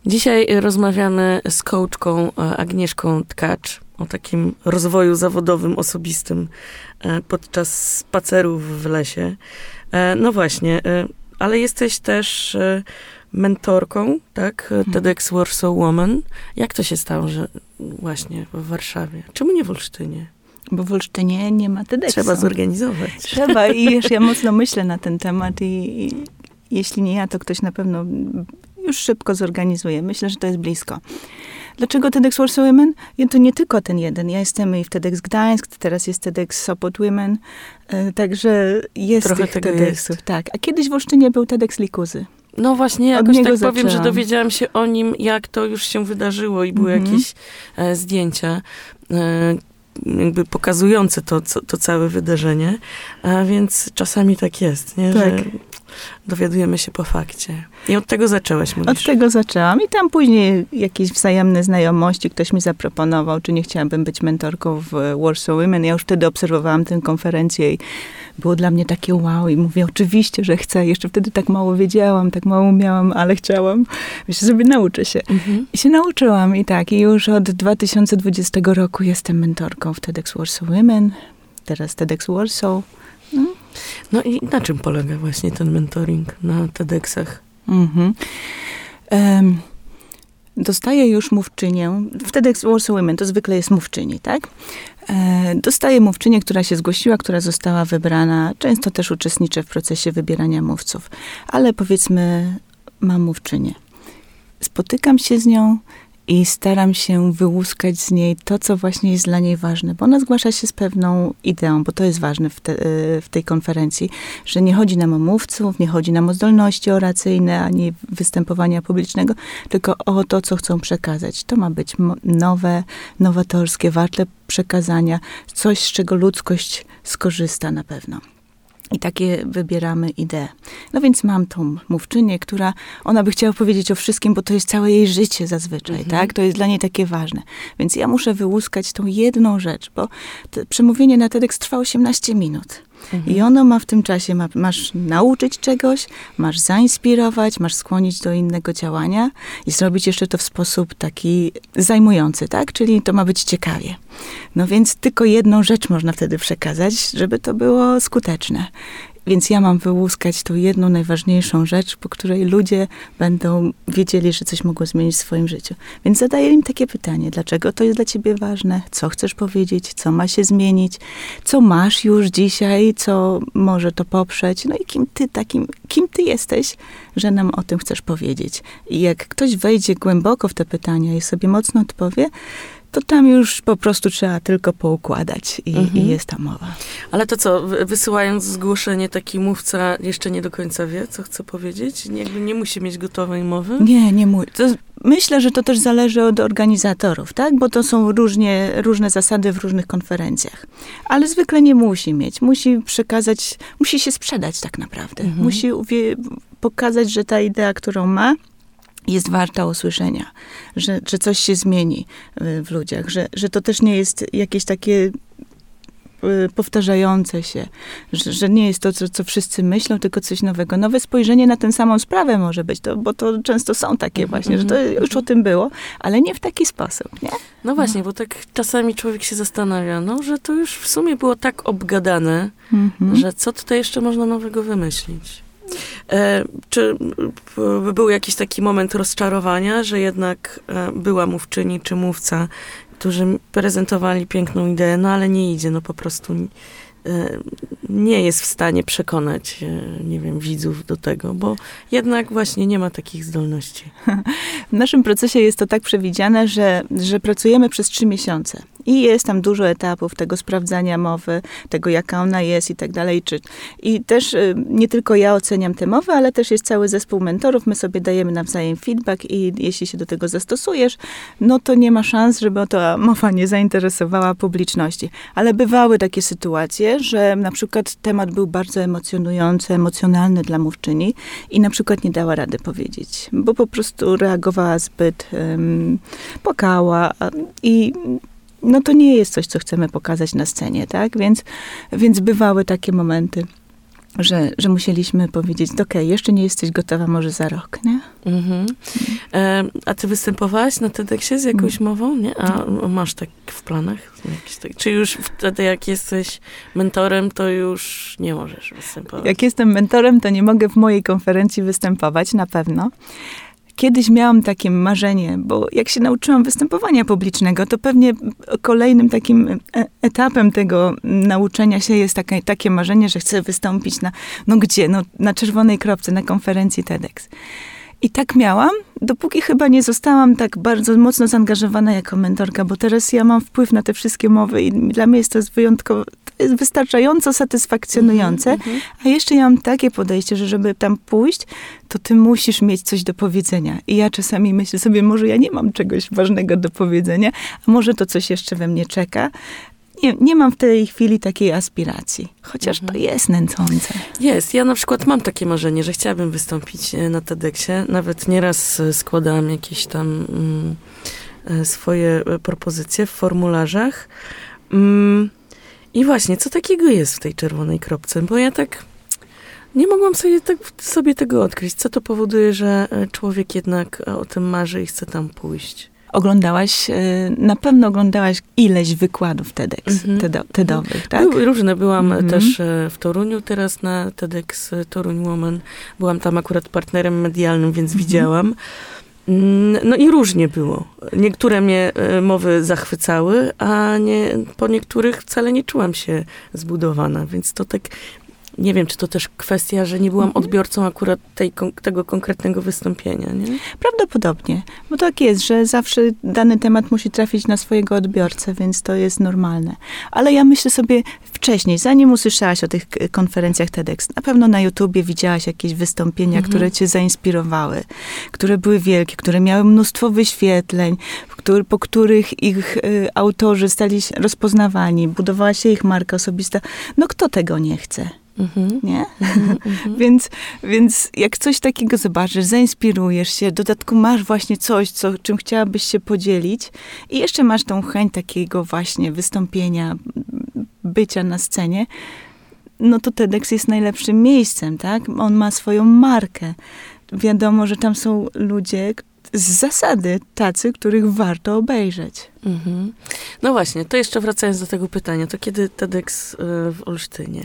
Dzisiaj rozmawiamy z coachką Agnieszką Tkacz o takim rozwoju zawodowym, osobistym podczas spacerów w lesie. No właśnie, ale jesteś też mentorką, tak? TEDx Warsaw Woman. Jak to się stało, że właśnie w Warszawie? Czemu nie w Olsztynie? Bo w Olsztynie nie ma TEDxu. Trzeba zorganizować. Trzeba i wiesz, ja mocno myślę na ten temat i jeśli nie ja, to ktoś na pewno już szybko zorganizuje. Myślę, że to jest blisko. Dlaczego TEDx Warsaw Women? To nie tylko ten jeden. Ja jestem i w TEDx Gdańsk, teraz jest TEDx Sopot Women, także jest trochę tych tego TEDxów. jest. Tak. A kiedyś w Olsztynie był TEDx Likuzy. No właśnie, jakoś tak zaczęłam. powiem, że dowiedziałam się o nim, jak to już się wydarzyło i były jakieś zdjęcia jakby pokazujące to całe wydarzenie. A więc czasami tak jest, nie? Tak. Że dowiadujemy się po fakcie. I od tego zaczęłaś, mówisz? Od tego zaczęłam i tam później jakieś wzajemne znajomości. Ktoś mi zaproponował, czy nie chciałabym być mentorką w Warsaw Women. Ja już wtedy obserwowałam tę konferencję i było dla mnie takie wow. I mówię, oczywiście, że chcę. Jeszcze wtedy tak mało wiedziałam, tak mało umiałam, ale chciałam. Myślę sobie, nauczę się. I się nauczyłam i tak. I już od 2020 roku jestem mentorką w TEDx Warsaw Women. Teraz TEDx Warsaw. No i na czym polega właśnie ten mentoring na TEDxach? Dostaję już mówczynię. W TEDx Warsaw Women to zwykle jest mówczyni, tak? Dostaję mówczynię, która się zgłosiła, która została wybrana. Często też uczestniczę w procesie wybierania mówców. Ale powiedzmy, mam mówczynię. Spotykam się z nią i staram się wyłuskać z niej to, co właśnie jest dla niej ważne. Bo ona zgłasza się z pewną ideą, bo to jest ważne w tej konferencji, że nie chodzi nam o mówców, nie chodzi nam o zdolności oracyjne, ani występowania publicznego, tylko o to, co chcą przekazać. To ma być nowe, nowatorskie, warte przekazania, coś, z czego ludzkość skorzysta na pewno. I takie wybieramy idee. No więc mam tą mówczynię, ona by chciała powiedzieć o wszystkim, bo to jest całe jej życie zazwyczaj, tak? To jest dla niej takie ważne. Więc ja muszę wyłuskać tą jedną rzecz, bo przemówienie na TEDx trwa 18 minut. I ono ma w tym czasie, masz nauczyć czegoś, masz zainspirować, masz skłonić do innego działania i zrobić jeszcze to w sposób taki zajmujący, tak? Czyli to ma być ciekawie. No więc tylko jedną rzecz można wtedy przekazać, żeby to było skuteczne. Więc ja mam wyłuskać tą jedną najważniejszą rzecz, po której ludzie będą wiedzieli, że coś mogło zmienić w swoim życiu. Więc zadaję im takie pytanie, dlaczego to jest dla ciebie ważne, co chcesz powiedzieć, co ma się zmienić, co masz już dzisiaj, co może to poprzeć, no i kim ty jesteś, że nam o tym chcesz powiedzieć. I jak ktoś wejdzie głęboko w te pytania i sobie mocno odpowie, to tam już po prostu trzeba tylko poukładać i jest ta mowa. Ale to co, wysyłając zgłoszenie, taki mówca jeszcze nie do końca wie, co chce powiedzieć? Jakby nie musi mieć gotowej mowy? Nie musi. Myślę, że to też zależy od organizatorów, tak? Bo to są różne zasady w różnych konferencjach. Ale zwykle nie musi mieć. Musi przekazać, musi się sprzedać tak naprawdę. Musi pokazać, że ta idea, którą ma, jest warta usłyszenia, że coś się zmieni w ludziach, że to też nie jest jakieś takie powtarzające się, że nie jest to, co wszyscy myślą, tylko coś nowego. Nowe spojrzenie na tę samą sprawę może być, bo to często są takie właśnie, że to już o tym było, ale nie w taki sposób, nie? No właśnie, bo tak czasami człowiek się zastanawia, że to już w sumie było tak obgadane, że co tutaj jeszcze można nowego wymyślić? Czy był jakiś taki moment rozczarowania, że jednak była mówczyni czy mówca, którzy prezentowali piękną ideę, ale nie idzie, po prostu nie jest w stanie przekonać, nie wiem, widzów do tego, bo jednak właśnie nie ma takich zdolności. W naszym procesie jest to tak przewidziane, że pracujemy przez 3 miesiące. I jest tam dużo etapów tego sprawdzania mowy, tego jaka ona jest i tak dalej. I też nie tylko ja oceniam tę mowę, ale też jest cały zespół mentorów. My sobie dajemy nawzajem feedback i jeśli się do tego zastosujesz, to nie ma szans, żeby ta mowa nie zainteresowała publiczności. Ale bywały takie sytuacje, że na przykład temat był bardzo emocjonujący, emocjonalny dla mówczyni i na przykład nie dała rady powiedzieć, bo po prostu reagowała zbyt, płakała i to nie jest coś, co chcemy pokazać na scenie, tak? Więc bywały takie momenty. że musieliśmy powiedzieć, okej, jeszcze nie jesteś gotowa, może za rok, nie? A ty występowałaś na TEDxie z jakąś mową, nie? A masz tak w planach? Czy już wtedy, jak jesteś mentorem, to już nie możesz występować? Jak jestem mentorem, to nie mogę w mojej konferencji występować, na pewno. Kiedyś miałam takie marzenie, bo jak się nauczyłam występowania publicznego, to pewnie kolejnym takim etapem tego nauczenia się jest takie marzenie, że chcę wystąpić na czerwonej kropce, na konferencji TEDx. I tak miałam, dopóki chyba nie zostałam tak bardzo mocno zaangażowana jako mentorka, bo teraz ja mam wpływ na te wszystkie mowy i dla mnie jest to wyjątkowo, to jest wystarczająco satysfakcjonujące. A jeszcze ja mam takie podejście, że żeby tam pójść, to ty musisz mieć coś do powiedzenia. I ja czasami myślę sobie, może ja nie mam czegoś ważnego do powiedzenia, a może to coś jeszcze we mnie czeka. Nie mam w tej chwili takiej aspiracji, chociaż to jest nęcące. Jest. Ja na przykład mam takie marzenie, że chciałabym wystąpić na TEDxie. Nawet nieraz składałam jakieś tam swoje propozycje w formularzach. I właśnie, co takiego jest w tej czerwonej kropce? Bo ja tak nie mogłam sobie tego odkryć. Co to powoduje, że człowiek jednak o tym marzy i chce tam pójść? Na pewno oglądałaś ileś wykładów TEDowych, tak? Były różne. Byłam też w Toruniu teraz na TEDx Toruń Woman. Byłam tam akurat partnerem medialnym, więc widziałam. No i różnie było. Niektóre mnie mowy zachwycały, a po niektórych wcale nie czułam się zbudowana, więc to tak... Nie wiem, czy to też kwestia, że nie byłam odbiorcą akurat tego konkretnego wystąpienia, nie? Prawdopodobnie, bo tak jest, że zawsze dany temat musi trafić na swojego odbiorcę, więc to jest normalne. Ale ja myślę sobie wcześniej, zanim usłyszałaś o tych konferencjach TEDx, na pewno na YouTubie widziałaś jakieś wystąpienia, które cię zainspirowały, które były wielkie, które miały mnóstwo wyświetleń, po których ich autorzy stali się rozpoznawani, budowała się ich marka osobista. No kto tego nie chce? Nie? Więc jak coś takiego zobaczysz, zainspirujesz się, w dodatku masz właśnie coś, czym chciałabyś się podzielić i jeszcze masz tą chęć takiego właśnie wystąpienia, bycia na scenie, no to TEDx jest najlepszym miejscem, tak? On ma swoją markę. Wiadomo, że tam są ludzie z zasady tacy, których warto obejrzeć. No właśnie, to jeszcze wracając do tego pytania, to kiedy TEDx w Olsztynie?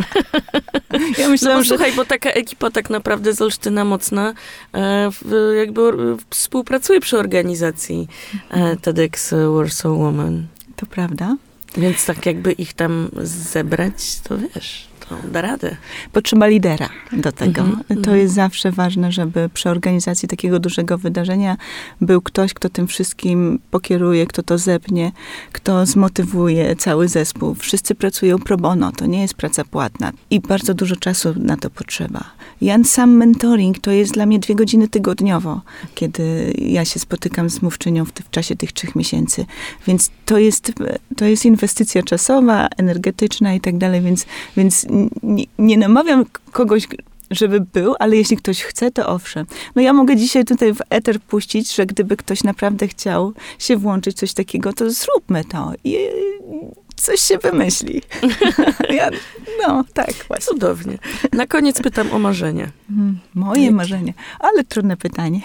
Ja myślałam, słuchaj, bo taka ekipa tak naprawdę z Olsztyna mocna jakby współpracuje przy organizacji TEDx Warsaw Woman. To prawda. Więc tak jakby ich tam zebrać, to wiesz... da radę. Potrzeba lidera do tego. To jest zawsze ważne, żeby przy organizacji takiego dużego wydarzenia był ktoś, kto tym wszystkim pokieruje, kto to zepnie, kto zmotywuje cały zespół. Wszyscy pracują pro bono, to nie jest praca płatna i bardzo dużo czasu na to potrzeba. Sam mentoring to jest dla mnie 2 godziny tygodniowo, kiedy ja się spotykam z mówczynią w czasie tych 3 miesięcy. Więc to jest inwestycja czasowa, energetyczna i tak dalej, więc nie namawiam kogoś, żeby był, ale jeśli ktoś chce, to owszem. No ja mogę dzisiaj tutaj w eter puścić, że gdyby ktoś naprawdę chciał się włączyć coś takiego, to zróbmy to i coś się wymyśli. Tak właśnie. Cudownie. Na koniec pytam o marzenie. Moje marzenie. Ale trudne pytanie.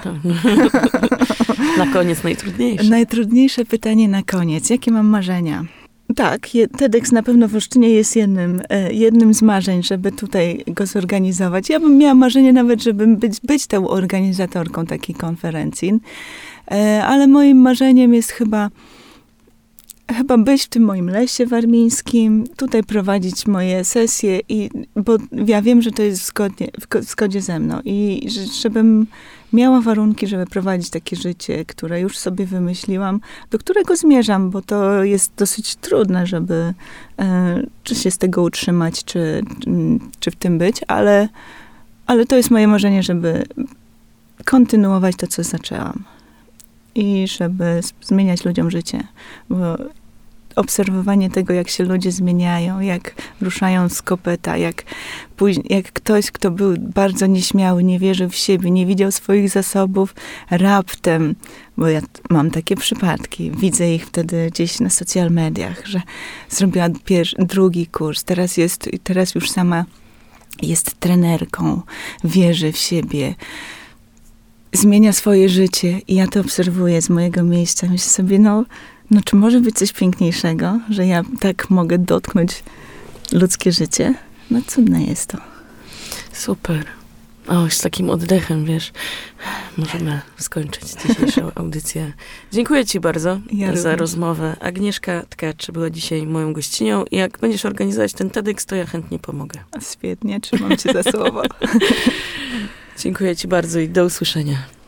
Na koniec najtrudniejsze. Najtrudniejsze pytanie na koniec. Jakie mam marzenia? Tak, TEDx na pewno w Olsztynie jest jednym z marzeń, żeby tutaj go zorganizować. Ja bym miała marzenie nawet, żeby być tą organizatorką takiej konferencji, ale moim marzeniem jest chyba być w tym moim lesie warmińskim, tutaj prowadzić moje sesje, bo ja wiem, że to jest w zgodzie ze mną i żebym miała warunki, żeby prowadzić takie życie, które już sobie wymyśliłam, do którego zmierzam, bo to jest dosyć trudne, żeby czy się z tego utrzymać, czy w tym być, ale to jest moje marzenie, żeby kontynuować to, co zaczęłam. I żeby zmieniać ludziom życie, bo obserwowanie tego, jak się ludzie zmieniają, jak ruszają z kopyta, jak ktoś, kto był bardzo nieśmiały, nie wierzył w siebie, nie widział swoich zasobów, raptem, bo ja mam takie przypadki, widzę ich wtedy gdzieś na social mediach, że zrobiła drugi kurs, teraz już sama jest trenerką, wierzy w siebie, zmienia swoje życie i ja to obserwuję z mojego miejsca. Myślę sobie, no czy może być coś piękniejszego, że ja tak mogę dotknąć ludzkie życie? No cudne jest to. Super. O, z takim oddechem, wiesz, możemy skończyć dzisiejszą audycję. Dziękuję ci bardzo za rozmowę. Agnieszka Tkacz była dzisiaj moją gościnią i jak będziesz organizować ten TEDx, to ja chętnie pomogę. Świetnie, trzymam cię za słowo. Dziękuję ci bardzo i do usłyszenia.